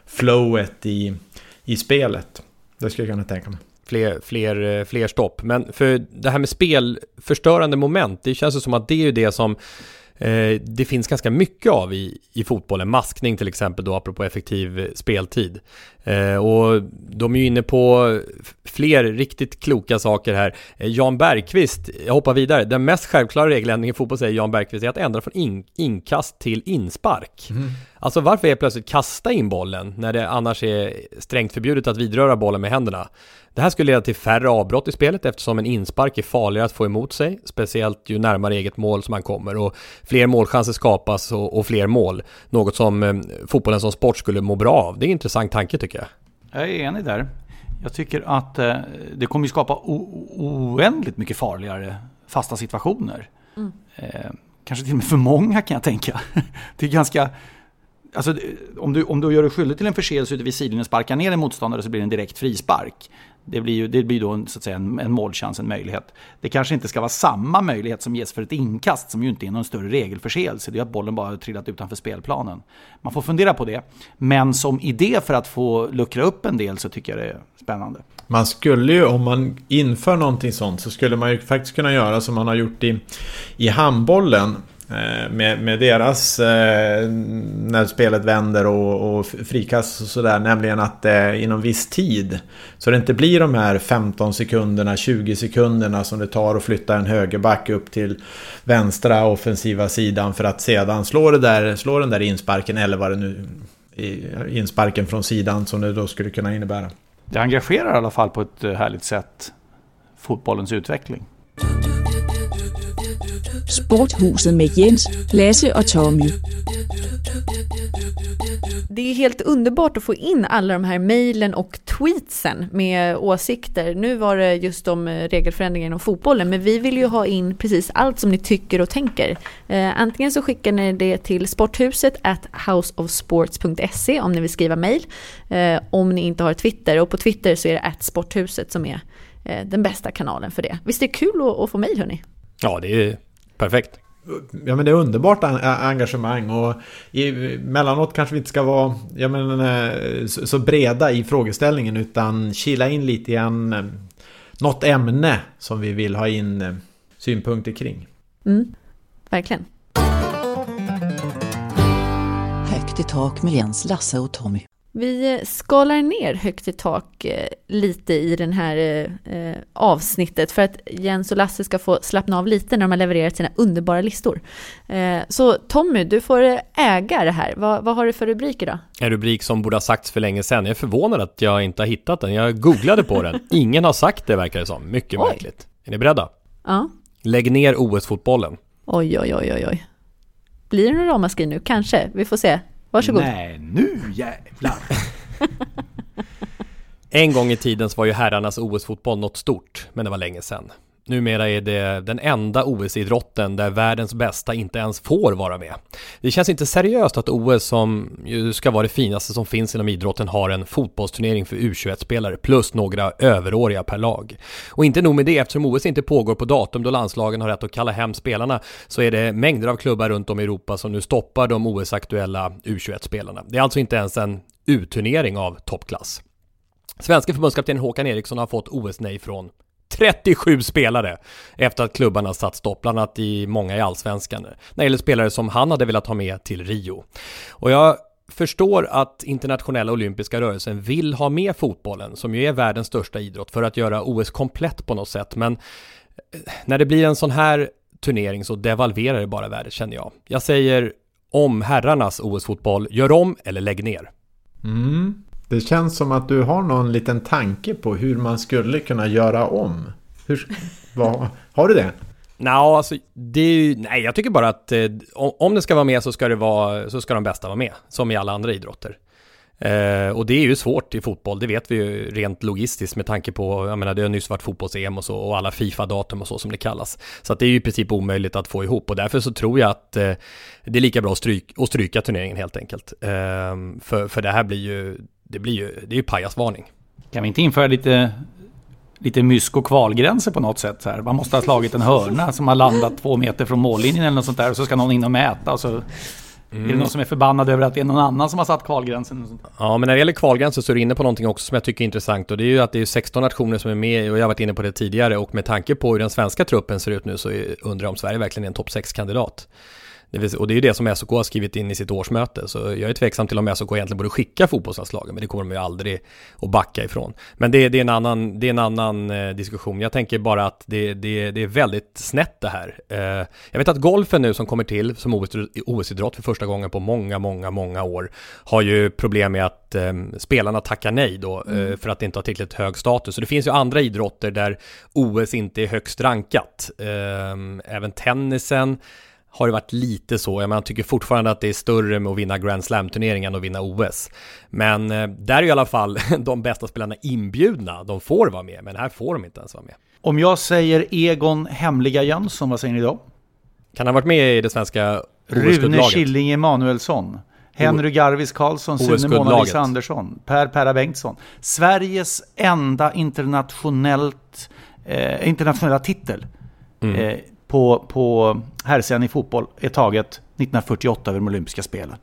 flowet i, i spelet. Det skulle jag kunna tänka mig. Fler, fler, fler stopp. Men för det här med spelförstörande moment, det känns som att det är ju det som eh, det finns ganska mycket av i, i fotbollen. Maskning till exempel då, apropå effektiv speltid. Eh, och de är ju inne på fler riktigt kloka saker här. Eh, Jan Bergqvist, jag hoppar vidare. Den mest självklara regeländringen i fotboll, säger Jan Bergqvist, är att ändra från in, inkast till inspark. Mm. Alltså varför är plötsligt kasta in bollen när det annars är strängt förbjudet att vidröra bollen med händerna? Det här skulle leda till färre avbrott i spelet, eftersom en inspark är farligare att få emot sig, speciellt ju närmare eget mål som man kommer, och fler målchanser skapas och, och fler mål, något som eh, fotbollen som sport skulle må bra av. Det är en intressant tanke tycker jag. Jag är enig där. Jag tycker att eh, det kommer skapa o- oändligt mycket farligare fasta situationer. Mm. Eh, kanske till och med för många, kan jag tänka. Det är ganska... Alltså, om du, om du gör dig skyldig till en förseelse ute vid sidan och sparkar ner en motståndare, så blir det en direkt frispark. Det blir ju, det blir då en, så att säga, en, en målchans, en möjlighet. Det kanske inte ska vara samma möjlighet som ges för ett inkast, som ju inte är någon större regelförseelse. Det är att bollen bara har trillat utanför spelplanen. Man får fundera på det. Men som idé för att få luckra upp en del, så tycker jag det är spännande. Man skulle ju, om man inför någonting sånt, så skulle man ju faktiskt kunna göra som man har gjort i, i handbollen. Med, med deras eh, när spelet vänder och, och frikast och sådär, nämligen att eh, inom viss tid, så det inte blir de här femton sekunderna, tjugo sekunderna som det tar att flytta en högerback upp till vänstra offensiva sidan för att sedan slå, det där, slå den där insparken, eller vad det nu insparken från sidan som det då skulle kunna innebära. Det engagerar i alla fall på ett härligt sätt fotbollens utveckling. Sporthuset med Jens, Lasse och Tommy. Det är helt underbart att få in alla de här mejlen och tweetsen med åsikter. Nu var det just om regelförändringar inom fotbollen, men vi vill ju ha in precis allt som ni tycker och tänker. Eh, antingen så skickar ni det till sporthuset at houseofsports punkt se om ni vill skriva mejl. Eh, om ni inte har Twitter, och på Twitter så är det at sporthuset som är eh, den bästa kanalen för det. Visst är det kul att, att få mejl, hörni? Ja, det är perfekt. Ja, men det är underbart engagemang, och i, mellanåt kanske vi inte ska vara ja, men, så, så breda i frågeställningen, utan kila in lite grann något ämne som vi vill ha in synpunkter kring. Mm, verkligen. Högt i tak med Jens, Lasse och Tommy. Vi skalar ner högt i tak eh, lite i den här eh, avsnittet, för att Jens och Lasse ska få slappna av lite när de har levererat sina underbara listor. Eh, så Tommy, du får äga det här. Va, vad har du för rubrik idag? En rubrik som borde ha sagts för länge sedan. Jag är förvånad att jag inte har hittat den. Jag googlade på den. Ingen har sagt det, verkar det som. Mycket Oj. märkligt. Är ni beredda? Ja. Lägg ner O S-fotbollen. Oj, oj, oj, oj, oj. Blir det någon ramaskri nu? Kanske. Vi får se. Varsågod. Nej, nu jävlar. En gång i tiden så var ju herrarnas O S-fotboll något stort, men det var länge sedan. Numera är det den enda O S-idrotten där världens bästa inte ens får vara med. Det känns inte seriöst att O S, som ju ska vara det finaste som finns inom idrotten, har en fotbollsturnering för U tjugoett-spelare plus några överåriga per lag. Och inte nog med det, eftersom O S inte pågår på datum då landslagen har rätt att kalla hem spelarna, så är det mängder av klubbar runt om i Europa som nu stoppar de O S-aktuella U tjugoett-spelarna. Det är alltså inte ens en U-turnering av toppklass. Svenska förbundskapten Håkan Eriksson har fått O S-nej från trettiosju spelare efter att klubbarna satt stopp, bland annat i många i allsvenskan, när det gäller spelare som han hade velat ha med till Rio. Och jag förstår att internationella olympiska rörelsen vill ha med fotbollen, som ju är världens största idrott, för att göra O S komplett på något sätt, men när det blir en sån här turnering så devalverar det bara värdet, känner jag. Jag säger om herrarnas O S-fotboll, gör om eller lägg ner. Mm. Det känns som att du har någon liten tanke på hur man skulle kunna göra om. Hur, vad, har du det? Nej, alltså, det är ju, nej, jag tycker bara att eh, om det ska vara med så ska, det vara, så ska de bästa vara med, som i alla andra idrotter. Eh, och det är ju svårt i fotboll, det vet vi ju rent logistiskt med tanke på, jag menar, det har nyss varit fotbolls-E M och så, och alla FIFA-datum och så som det kallas. Så att det är ju i princip omöjligt att få ihop, och därför så tror jag att eh, det är lika bra att, stryk, att stryka turneringen helt enkelt. Eh, för, för det här blir ju, det blir ju, det är ju pajasvarning. Kan vi inte införa lite, lite mysk- och kvalgränser på något sätt? Så här? Man måste ha slagit en hörna som har landat två meter från mållinjen eller något sånt där, och så ska någon in och mäta, och så mm. är det någon som är förbannad över att det är någon annan som har satt kvalgränsen. Och sånt. Ja, men när det gäller kvalgränser så är du inne på någonting också som jag tycker är intressant, och det är ju att det är sexton nationer som är med, och jag har varit inne på det tidigare, och med tanke på hur den svenska truppen ser ut nu så undrar jag om Sverige verkligen är en topp sex-kandidat. Och det är ju det som S O K har skrivit in i sitt årsmöte, så jag är tveksam till om S O K egentligen borde skicka fotbollslandslagen, men det kommer de ju aldrig att backa ifrån. Men det, det, är, en annan, det är en annan eh, diskussion. Jag tänker bara att det, det, det är väldigt snett det här. Eh, jag vet att golfen nu som kommer till som O S-idrott för första gången på många, många, många år har ju problem med att eh, spelarna tackar nej då, eh, mm. för att det inte har tillräckligt hög status. Så det finns ju andra idrotter där O S inte är högst rankat. Eh, även tennisen har det varit lite så. Jag menar, jag tycker fortfarande att det är större med att vinna Grand Slam-turneringen än att vinna O S. Men eh, där är i alla fall de bästa spelarna inbjudna. De får vara med, men här får de inte ens vara med. Om jag säger Egon Hemliga Jönsson, vad säger ni då? Kan han ha varit med i det svenska O S-guldlaget? Rune Killing Emanuelsson, Henry Garvis Karlsson, Sune Mona Andersson, Per Perra Bengtsson. Sveriges enda internationellt eh, internationella titel mm. eh, på, på herrsidan i fotboll är taget nittonhundrafyrtioåtta över de olympiska spelen.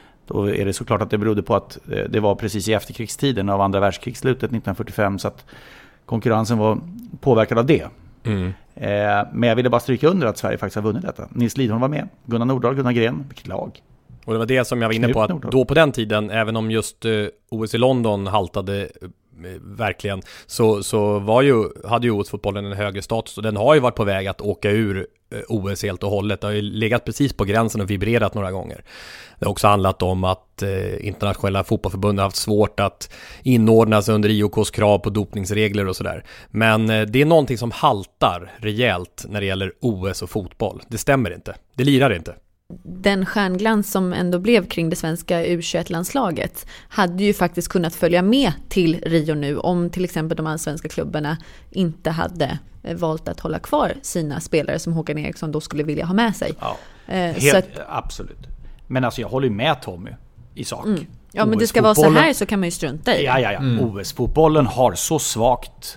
Då är det såklart att det berodde på att det var precis i efterkrigstiden av andra världskrigslutet nittonhundrafyrtiofem, så att konkurrensen var påverkad av det. Mm. Eh, men jag ville bara stryka under att Sverige faktiskt har vunnit detta. Nils Lidholm var med, Gunnar Nordahl, Gunnar Gren, vilket lag. Och det var det som jag var inne på, att då på den tiden, även om just uh, O S i London haltade uh, verkligen, så, så var ju, hade ju O S-fotbollen en högre status, och den har ju varit på väg att åka ur uh, O S helt och hållet. Det har ju legat precis på gränsen och vibrerat några gånger. Det har också handlat om att uh, internationella fotbollförbund har haft svårt att inordna sig under I O K:s krav på dopningsregler och sådär. Men uh, det är någonting som haltar rejält när det gäller O S och fotboll. Det stämmer inte. Det lirar inte. Den stjärnglans som ändå blev kring det svenska U tjugoett-landslaget hade ju faktiskt kunnat följa med till Rio nu om till exempel de allsvenska klubbarna inte hade valt att hålla kvar sina spelare som Håkan Eriksson då skulle vilja ha med sig. Ja, eh, helt, så att, absolut. Men alltså jag håller med Tommy i sak. Mm. Ja, men det ska vara så här, så kan man ju strunta i. Ja, ja, ja. Mm. O S-fotbollen har så svagt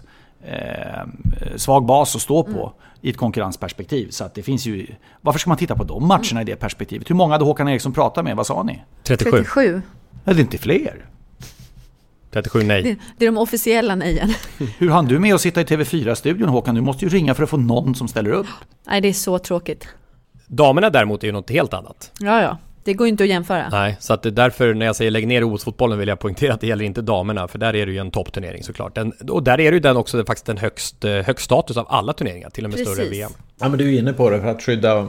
eh, svag bas att stå på. Mm. i ett konkurrensperspektiv, så att det finns ju, varför ska man titta på de matcherna i det perspektivet? Hur många hade Håkan Eriksson pratat med? Vad sa ni? trettiosju. trettiosju. Är det inte fler? trettiosju nej. Det, det är de officiella nejen. Hur hann du med att sitta i T V fyra-studion, Håkan? Du måste ju ringa för att få någon som ställer upp. Nej, det är så tråkigt. Damerna däremot är ju något helt annat. Ja, ja. Det går inte att jämföra. Nej, så att det är därför när jag säger lägg ner O S-fotbollen vill jag poängtera att det gäller inte damerna, för där är det ju en toppturnering såklart. Den, och där är det ju den också faktiskt den högst, högst status av alla turneringar, till och med Precis. Större V M. Ja, men du är inne på det för att skydda,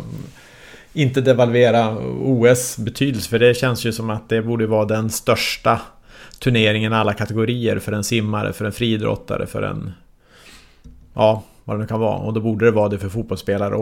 inte devalvera O S betydelse, för det känns ju som att det borde vara den största turneringen i alla kategorier för en simmare, för en friidrottare, för en, ja, vad det nu kan vara. Och då borde det vara det för fotbollsspelare också.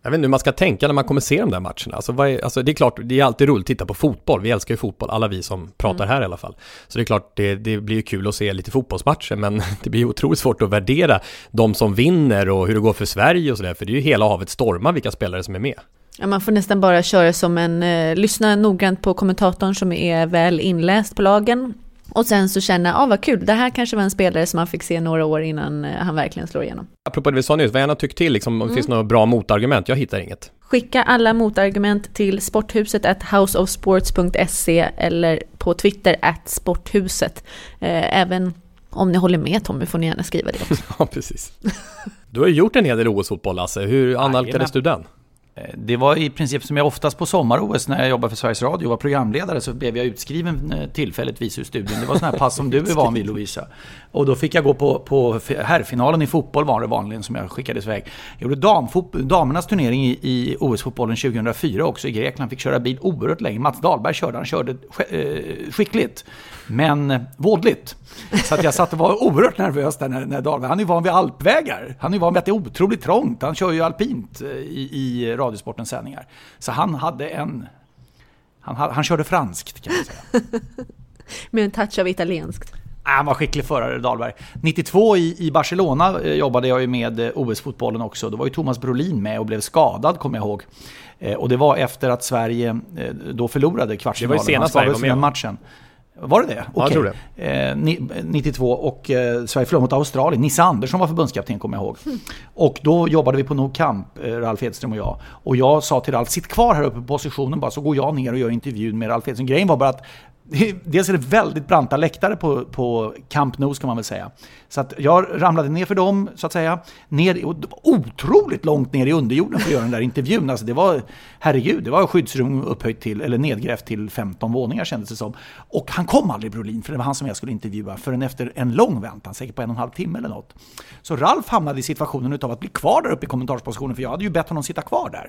Jag vet inte hur man ska tänka när man kommer se de där matcherna. Alltså, vad är, alltså det är klart, det är alltid roligt att titta på fotboll. Vi älskar ju fotboll, alla vi som pratar mm. här i alla fall. Så det är klart, det, det blir ju kul att se lite fotbollsmatcher, men det blir ju otroligt svårt att värdera de som vinner och hur det går för Sverige och sådär. För det är ju hela havet stormar vilka spelare som är med. Ja, man får nästan bara köra som en, eh, lyssna noggrant på kommentatorn som är väl inläst på lagen. Och sen så känna, ja ah, vad kul, det här kanske var en spelare som man fick se några år innan eh, han verkligen slår igenom. Apropå det vi sa nyss, vad gärna tyckt till, liksom, om det mm. finns några bra motargument, jag hittar inget. Skicka alla motargument till sporthuset at houseofsports punkt se eller på Twitter at sporthuset. Eh, även om ni håller med Tommy får ni gärna skriva det också. Ja, precis. Du har ju gjort en hel del O S-fotboll, Lasse. Hur analkades du den? Det var i princip som jag oftast på sommar-O S när jag jobbade för Sveriges Radio och var programledare, så blev jag utskriven tillfälligtvis ur studion. Det var sån här pass som du är van vid, Lovisa. Och då fick jag gå på, på herrfinalen i fotboll, var det vanligen, som jag skickades iväg. Jag gjorde damfot- damernas turnering i, i O S-fotbollen tjugohundrafyra också i Grekland. Fick köra bil oerhört länge. Mats Dahlberg körde, han körde sk- skickligt, men vådligt. Så att jag satt och var oerhört nervös där när, när Dahlberg, han är van vid alpvägar. Han är van vid att det är otroligt trångt. Han kör ju alpint i, i Radiosportens sändningar. Så han hade en... Han, han körde franskt, kan man säga. Med en touch av italienskt. Han var skicklig förare, Dahlberg. nittiotvå i, i Barcelona eh, jobbade jag ju med eh, O S-fotbollen också. Då var ju Thomas Brolin med och blev skadad, kommer jag ihåg. Eh, och det var efter att Sverige eh, då förlorade kvartsfinalen. Det var ju senast Sverige var med. Matchen. Var det det? Ja, okay. Jag tror det. Eh, nittiotvå och eh, Sverige förlorade mot Australien. Nisse Andersson var förbundskapten, kommer jag ihåg. Mm. Och då jobbade vi på Nou Camp, eh, Ralf Edström och jag. Och jag sa till Ralf, sitt kvar här uppe på positionen bara, så går jag ner och gör intervjun med Ralf Edström. Grejen var bara att dels är det väldigt branta läktare på, på Camp Nou, ska man väl säga. Så att jag ramlade ner för dem, så att säga. Ner, och otroligt långt ner i underjorden för att göra den där intervjun. Alltså det var, herregud, det var skyddsrum upphöjt till, eller nedgrävt till femton våningar, kändes det som. Och han kom aldrig, Brolin, för det var han som jag skulle intervjua, förrän efter en lång väntan, säkert på en och en halv timme eller något. Så Ralf hamnade i situationen utav att bli kvar där uppe i kommentarspositionen, för jag hade ju bett honom sitta kvar där.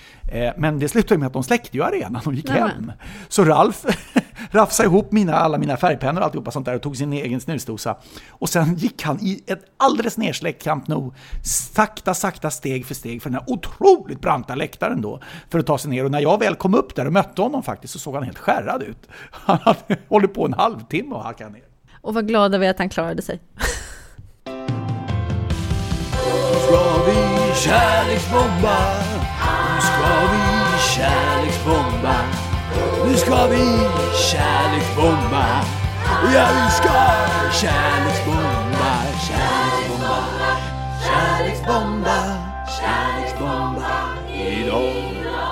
Men det slutade med att de släckte ju arenan och gick Nämen. hem. Så Ralf rafsade ihop mina, alla mina färgpennor och alltihopa sånt där och tog sin egen snusdosa. Och sen gick han i ett alldeles nersläckt Camp Nou, sakta, sakta, steg för steg för den här otroligt branta läktaren då, för att ta sig ner. Och när jag väl kom upp där och mötte honom faktiskt, så såg han helt skärrad ut. Han hade hållit på en halvtimme och hackat ner. Och var glada vi att han klarade sig. Ska vi kärleksbomba? Nu ska vi kärleksbomba. Nu ska vi kärleksbomba. Ja, vi ska kärleksbomba. Kärleksbomba. Kärleksbomba. Kärleksbomba idag.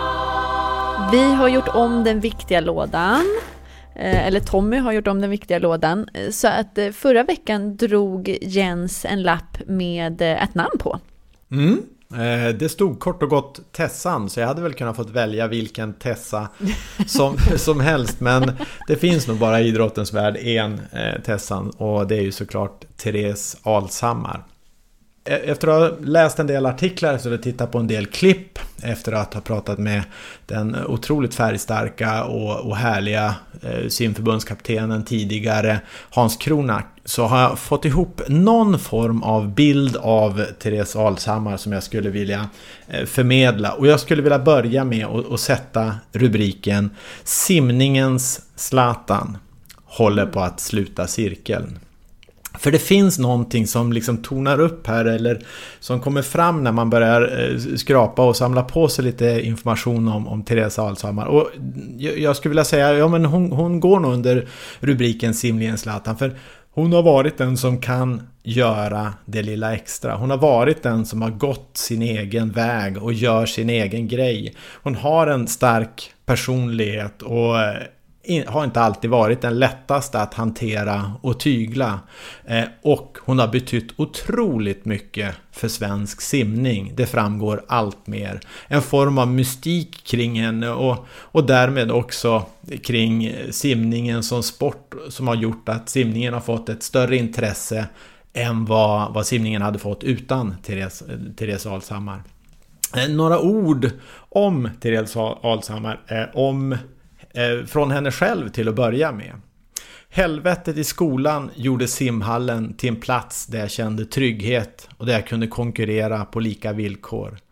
Vi har gjort om den viktiga lådan. Eller Tommy har gjort om den viktiga lådan. Så att förra veckan drog Jens en lapp med ett namn på. Mm. Det stod kort och gott Tessan, så jag hade väl kunnat fått välja vilken Tessa som, som helst, men det finns nog bara i idrottens värld en eh, Tessan, och det är ju såklart Therese Alshammar. Efter att ha läst en del artiklar, så jag tittat på en del klipp, efter att ha pratat med den otroligt färgstarka och, och härliga eh, simförbundskaptenen tidigare, Hans Kronak, så har jag fått ihop någon form av bild av Therese Alshammar som jag skulle vilja eh, förmedla. Och jag skulle vilja börja med att, att sätta rubriken Simningens Zlatan håller på att sluta cirkeln. För det finns någonting som liksom tonar upp här, eller som kommer fram när man börjar skrapa och samla på sig lite information om, om Therese Alshammar. Och jag skulle vilja säga, ja men hon, hon går nog under rubriken Simningens Zlatan, för hon har varit den som kan göra det lilla extra. Hon har varit den som har gått sin egen väg och gör sin egen grej. Hon har en stark personlighet och har inte alltid varit den lättaste att hantera och tygla. Eh, och hon har betytt otroligt mycket för svensk simning. Det framgår allt mer. En form av mystik kring henne och, och därmed också kring simningen som sport, som har gjort att simningen har fått ett större intresse än vad, vad simningen hade fått utan Therese, Therese Alshammar. Eh, några ord om Therese Alshammar. Eh, om från henne själv till att börja med. Helvetet i skolan gjorde simhallen till en plats där jag kände trygghet och där jag kunde konkurrera på lika villkor.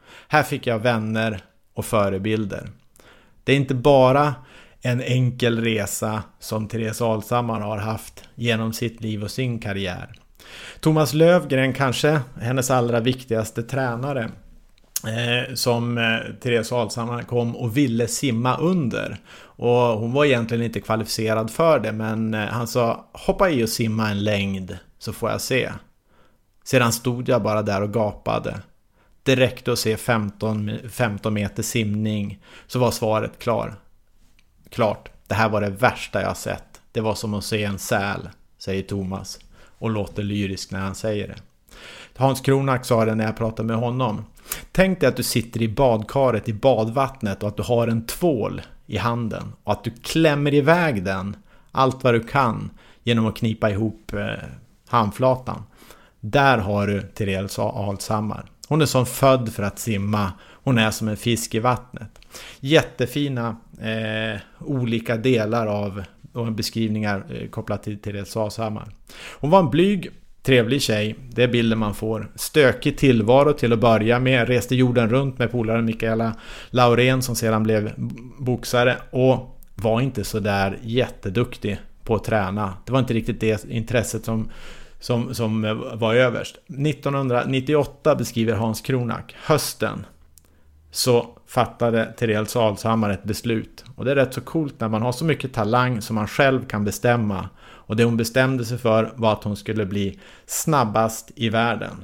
Här fick jag vänner och förebilder. Det är inte bara en enkel resa som Therese Alshammar har haft genom sitt liv och sin karriär. Thomas Löfgren, kanske hennes allra viktigaste tränare, eh, som eh, Therese Alshammar kom och ville simma under. Och hon var egentligen inte kvalificerad för det, men eh, han sa, hoppa i och simma en längd så får jag se. Sedan stod jag bara där och gapade. Det räckte att se femton, femton meter simning, så var svaret klar. Klart, det här var det värsta jag sett. Det var som att se en säl, säger Thomas, och låter lyrisk när han säger det. Hans Kronak sa det när jag pratade med honom. Tänk dig att du sitter i badkaret i badvattnet och att du har en tvål i handen och att du klämmer iväg den allt vad du kan genom att knipa ihop eh, handflatan. Där har du Therese Alshammar. Hon är som född för att simma. Hon är som en fisk i vattnet. Jättefina eh, olika delar av och beskrivningar eh, kopplat till Therese Alshammar. Hon var en blyg, trevlig tjej. Det är bilden man får. Stökig tillvaro till att börja med. Reste jorden runt med polaren Mikaela Laurén som sedan blev boxare. Och var inte så där jätteduktig på att träna. Det var inte riktigt det intresset som Som, som var överst. nittonhundranittioåtta beskriver Hans Kronak. Hösten så fattade Therese Alshammar ett beslut. Och det är rätt så coolt när man har så mycket talang som man själv kan bestämma. Och det hon bestämde sig för var att hon skulle bli snabbast i världen.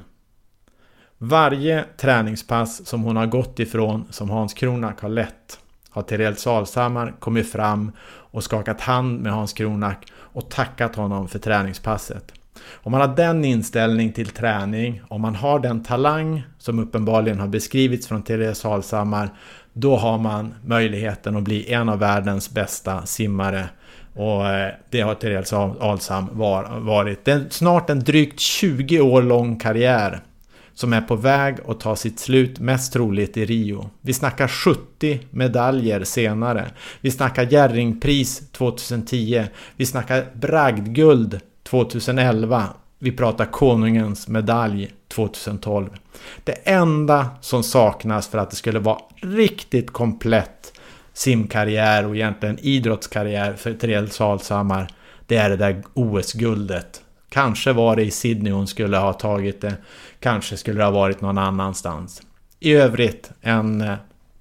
Varje träningspass som hon har gått ifrån, som Hans Kronak har lett, har Therese Alshammar kommit fram och skakat hand med Hans Kronak och tackat honom för träningspasset. Om man har den inställning till träning, om man har den talang som uppenbarligen har beskrivits från Therese Alshammar, då har man möjligheten att bli en av världens bästa simmare. Och det har Therese Alshammar varit. Det är snart en drygt tjugo år lång karriär som är på väg att ta sitt slut, mest troligt i Rio. Vi snackar sjuttio medaljer senare. Vi snackar Jerringpris tjugohundratio. Vi snackar bragdguld tjugoelva. Vi pratar konungens medalj tjugotolv. Det enda som saknas för att det skulle vara riktigt komplett simkarriär och egentligen idrottskarriär för Therese Alshammar, det är det där O S-guldet. Kanske var det i Sydney hon skulle ha tagit det. Kanske skulle det ha varit någon annanstans. I övrigt en eh,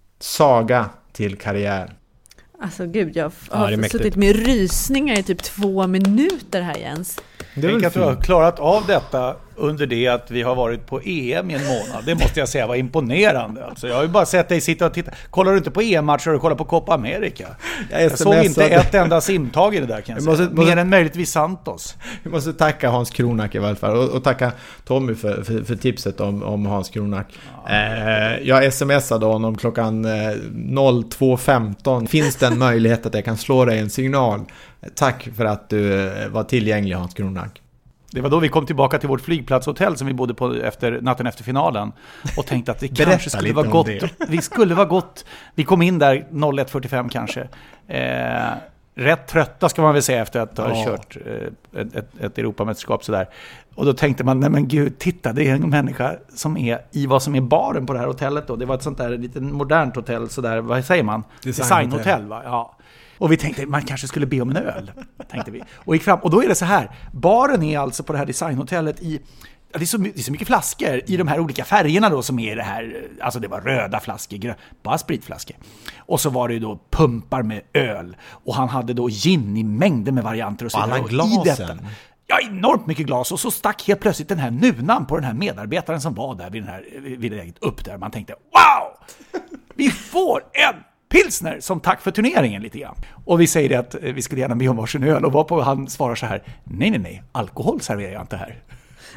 saga till karriär. Alltså gud, jag Ja, har det är mäktigt. suttit med rysningar i typ två minuter här, Jens. Det är att du har klarat av detta under det att vi har varit på E M i en månad. Det måste jag säga var imponerande. Alltså, jag har ju bara sett dig sitta och titta. Kollar du inte på E M-matcher och kollar på Copa America? Jag, jag såg inte ett enda simtag i det där, kan jag säga. Måste, måste, Mer än möjligtvis Santos. Vi måste tacka Hans Kronak i alla fall. Och, och tacka Tommy för, för, för tipset om, om Hans Kronak. Ja. Eh, jag smsade honom klockan eh, två femton. Finns det en möjlighet att jag kan slå dig en signal? Tack för att du var tillgänglig, Hans Kronak. Det var då vi kom tillbaka till vårt flygplatshotell som vi bodde på efter, natten efter finalen och tänkte att det kanske skulle vara gott. Vi skulle vara gott. Vi kom in där ett fyrtiofem kanske. Eh, rätt trötta ska man väl säga efter att ha ja. kört eh, ett, ett, ett Europamästerskap sådär. Och då tänkte man, nej men gud, titta, det är en människa som är i vad som är baren på det här hotellet då. Det var ett sånt där lite modernt hotell sådär, vad säger man? Designhotell, Design va? Ja. Och vi tänkte man kanske skulle be om en öl, tänkte vi. Och gick fram, och då är det så här, baren är alltså på det här designhotellet i, det är så, det är så mycket flaskor i de här olika färgerna då som är det här, alltså det var röda flaskor, grö, bara spritflaskor. Och så var det ju då pumpar med öl, och han hade då gin i mängder med varianter och så alla vidare. glasen. Ja, enormt mycket glas, och så stack helt plötsligt den här nunan på den här medarbetaren som var där vid den här, vid läget upp där. Man tänkte, wow! Vi får en pilsner som tack för turneringen lite grann. Och vi säger det att vi skulle gärna be om varsin öl, och var på han svarar så här: nej nej nej, alkohol serverar jag inte här.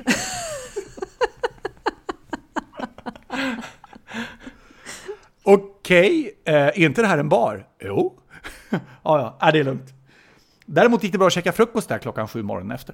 Okej, okay, är inte det här en bar? Jo. ja, ja, är det är lugnt. Däremot gick det bra att käka frukost där klockan sju morgonen efter.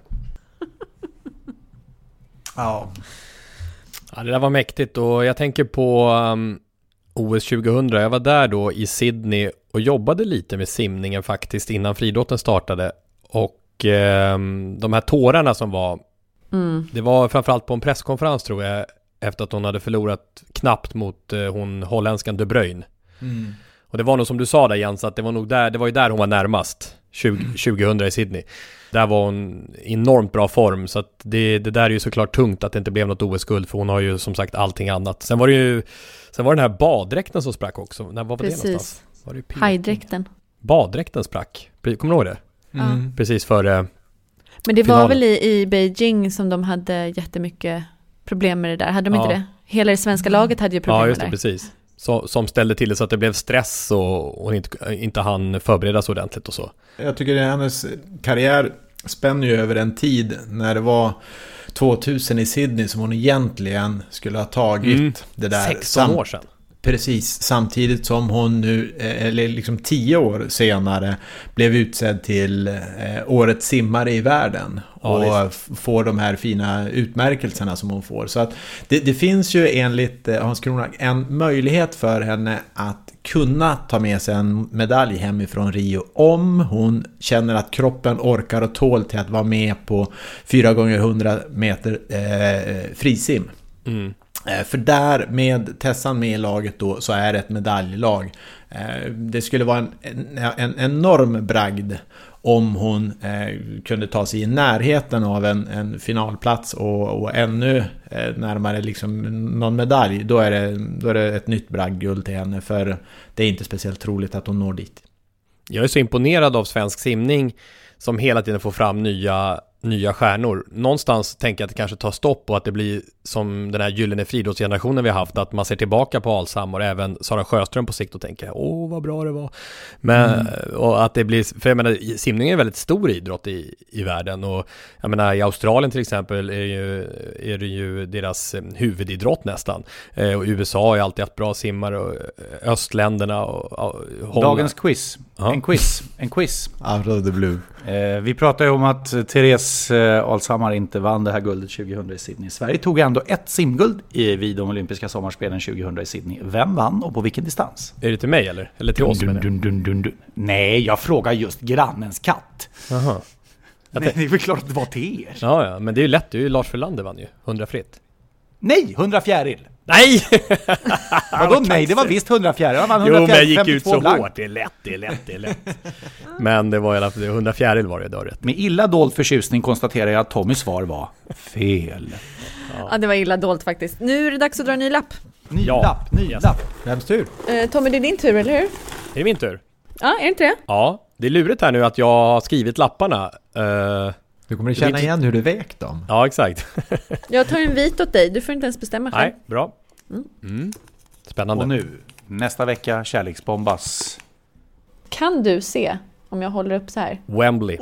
ja. ja, det där var mäktigt, och jag tänker på um... O S tjugohundra, jag var där då i Sydney och jobbade lite med simningen faktiskt innan friidrotten startade, och eh, de här tårarna som var mm. det var framförallt på en presskonferens tror jag efter att hon hade förlorat knappt mot eh, hon holländskan De Bruyne. Mm. Och det var nog som du sa där Jens, att det var nog där, det var ju där hon var närmast tjugo, tjugohundra i Sydney. Där var hon i enormt bra form, så att det, det där är ju såklart tungt att det inte blev något O S-guld, för hon har ju som sagt allting annat. Sen var det ju sen var den här baddräkten som sprack också. När var Precis. det någonstans? Var det Hajdräkten. Baddräkten sprack. Kommer du ihåg det? Mm. Precis före Men det finalen. var väl i, i Beijing som de hade jättemycket problem med det där. Hade de Ja. inte det? Hela det svenska laget hade ju problem Ja, just med det, det. precis. Så, som ställde till det så att det blev stress och, och inte, inte han förberedas ordentligt och så. Jag tycker att hennes karriär spänner ju över en tid när det var tvåtusen i Sydney som hon egentligen skulle ha tagit Mm. det där. sexton sam- år sedan. Precis, samtidigt som hon nu, eller liksom tio år senare, blev utsedd till eh, årets simmare i världen. Ja, och f- får de här fina utmärkelserna som hon får. Så att det, det finns ju enligt eh, Hans Kronak en möjlighet för henne att kunna ta med sig en medalj hemifrån Rio om hon känner att kroppen orkar och tål till att vara med på fyra gånger hundra meter eh, frisim. Mm. För där med Tessan med i laget då så är det ett medaljlag. Det skulle vara en, en, en enorm bragd om hon eh, kunde ta sig i närheten av en, en finalplats och, och ännu eh, närmare liksom någon medalj. Då är, det, då är det ett nytt bragdguld till henne, för det är inte speciellt troligt att hon når dit. Jag är så imponerad av svensk simning som hela tiden får fram nya, nya stjärnor. Någonstans tänker jag att det kanske tar stopp och att det blir som den här gyllene friidrottsgenerationen vi har haft, att man ser tillbaka på Alsam och även Sara Sjöström på sikt och tänker, åh vad bra det var. Men, mm. och att det blir, för jag menar, simning är en väldigt stor idrott i, i världen, och jag menar i Australien till exempel är, ju, är det ju deras huvudidrott nästan. Eh, och U S A har ju alltid haft bra simmare, och östländerna och, och Dagens quiz. Ja. En quiz. En quiz. Out of the blue. Eh, vi pratade ju om att Therese eh, Alshammar inte vann det här guldet tjugohundra i Sydney. Sverige tog ändå ett simguld i, vid de olympiska sommarspelen tjugohundra i Sydney. Vem vann och på vilken distans? Är det till mig eller? Eller till oss? Dun, dun, dun, dun, dun. Nej, jag frågar just grannens katt. Jaha. Nej, det är väl klart att det var till er. Ja, ja, men det är ju lätt. Det är ju Lars Frölander vann ju. hundra fritt. Nej, hundra fjäril. Nej! Vadå nej? Det var visst hundra fjäril. Han vann Jo, hundra fjäril, men jag gick ut så blank. hårt. Det är lätt, det är lätt, det är lätt. Men det var i alla fall hundra fjäril var det då rätt. Med illa dold förtjusning konstaterar jag att Tommys svar var fel. Ja. ja, det var illa dolt faktiskt. Nu är det dags att dra en ny lapp. Ny Ja. lapp, ny Yes. lapp. Vems tur? Eh, Tommy, det är din tur, eller hur? Det är min tur. Ja, är det inte det? Ja, det är lurigt här nu att jag har skrivit lapparna. Uh, Du kommer att känna igen hur du vägt dem. ja, exakt. Jag tar en vit åt dig. Du får inte ens bestämma själv. Nej, bra. Mm. Spännande. Och nu, nästa vecka, kärleksbombas. Kan du se om jag håller upp så här? Wembley.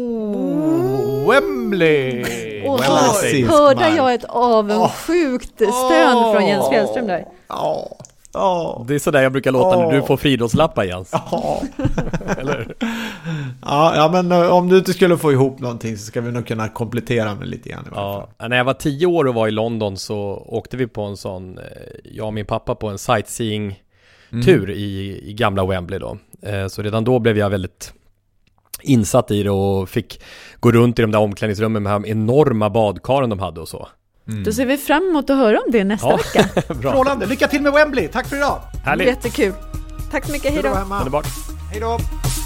Oh, Wembley! Och Wembley. hör, hörde jag ett avundsjukt stön Oh. från Jens Fjällström där? Ja. Ja. Det är sådär jag brukar låta när du får friidrottslappar, Jens. Ja. Eller? Ja, ja, men uh, om du inte skulle få ihop någonting så ska vi nog kunna komplettera med lite grann i varje fall. Ja, när jag var tio år och var i London så åkte vi på en sån, eh, jag och min pappa på en sightseeing-tur Mm. i, i gamla Wembley då. Eh, så redan då blev jag väldigt insatt i det och fick gå runt i de där omklädningsrummen med de här enorma badkaren de hade och så. Då ser vi fram emot att höra om det nästa Ja. vecka. Bra. Strålande, lycka till med Wembley. Tack för idag. Härligt. Jättekul. Tack så mycket, hej då. Underbart. Hej då.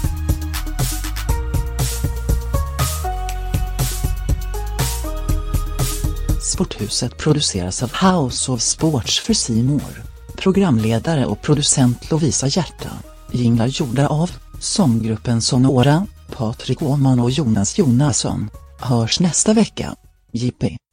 Sporthuset produceras av House of Sports för C More. Programledare och producent Lovisa Hjärta. Jinglar gjorda av sånggruppen Sonora, Patrik Åhman och Jonas Jonasson. Hörs nästa vecka. J P.